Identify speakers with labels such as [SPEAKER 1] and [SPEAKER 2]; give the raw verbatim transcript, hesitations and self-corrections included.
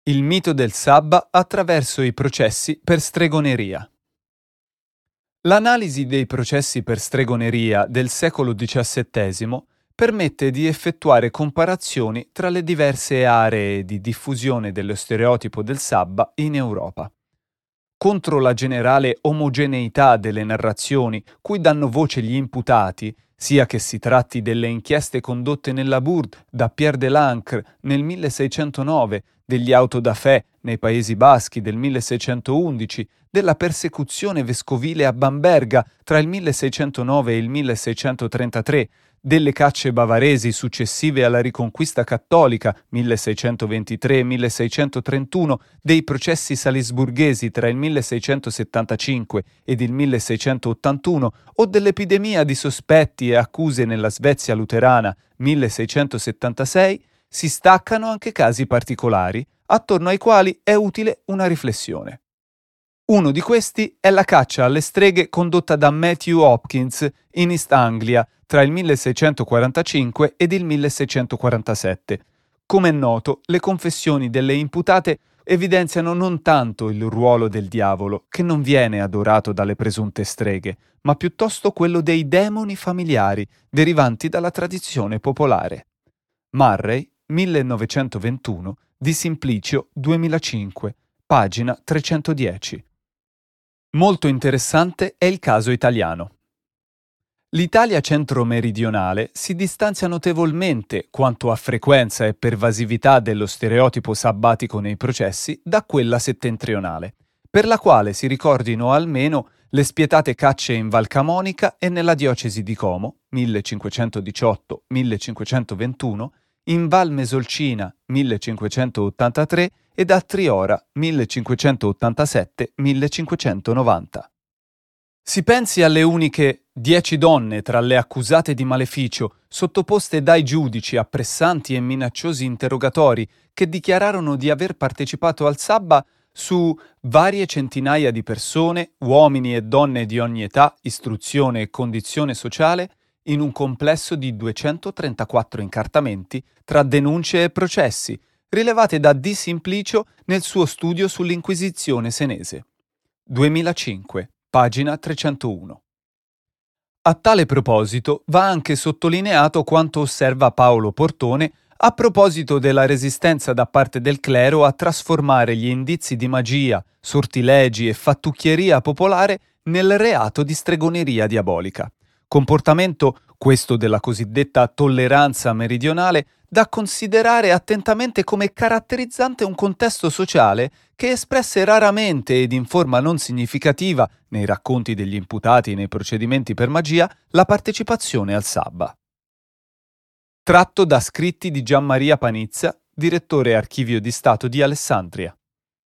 [SPEAKER 1] Il mito del sabba attraverso i processi per stregoneria. L'analisi dei processi per stregoneria del secolo diciassettesimo permette di effettuare comparazioni tra le diverse aree di diffusione dello stereotipo del sabba in Europa. Contro la generale omogeneità delle narrazioni cui danno voce gli imputati, sia che si tratti delle inchieste condotte nella Bourd da Pierre de l'Ancre nel milleseicentonove, degli autodafè nei Paesi Baschi del milleseicentoundici, della persecuzione vescovile a Bamberga tra il milleseicentonove e il milleseicentotrentatré, delle cacce bavaresi successive alla Riconquista cattolica milleseicentoventitré-milleseicentotrentuno, dei processi salisburghesi tra il milleseicentosettantacinque ed il milleseicentottantuno o dell'epidemia di sospetti e accuse nella Svezia luterana milleseicentosettantasei, si staccano anche casi particolari attorno ai quali è utile una riflessione. Uno di questi è la caccia alle streghe condotta da Matthew Hopkins in East Anglia tra il milleseicentoquarantacinque ed il milleseicentoquarantasette. Come è noto, le confessioni delle imputate evidenziano non tanto il ruolo del diavolo, che non viene adorato dalle presunte streghe, ma piuttosto quello dei demoni familiari derivanti dalla tradizione popolare. Murray, millenovecentoventuno, Di Simplicio, duemilacinque, pagina trecentodieci. Molto interessante è il caso italiano. L'Italia centro-meridionale si distanzia notevolmente quanto a frequenza e pervasività dello stereotipo sabbatico nei processi da quella settentrionale, per la quale si ricordino almeno le spietate cacce in Val Camonica e nella diocesi di Como, millecinquecentodiciotto millecinquecentoventuno, in Val Mesolcina, millecinquecentottantatré, ed a Triora, millecinquecentottantasette millecinquecentonovanta. Si pensi alle uniche dieci donne tra le accusate di maleficio sottoposte dai giudici a pressanti e minacciosi interrogatori che dichiararono di aver partecipato al sabba su varie centinaia di persone, uomini e donne di ogni età, istruzione e condizione sociale, in un complesso di duecentotrentaquattro incartamenti tra denunce e processi, rilevate da Di Simplicio nel suo studio sull'Inquisizione senese. duemilacinque, pagina trecentouno. A tale proposito va anche sottolineato quanto osserva Paolo Portone a proposito della resistenza da parte del clero a trasformare gli indizi di magia, sortilegi e fattucchieria popolare nel reato di stregoneria diabolica. Comportamento, questo della cosiddetta tolleranza meridionale, da considerare attentamente come caratterizzante un contesto sociale che espresse raramente ed in forma non significativa, nei racconti degli imputati nei procedimenti per magia, la partecipazione al sabba. Tratto da scritti di Gianmaria Panizza, direttore Archivio di Stato di Alessandria.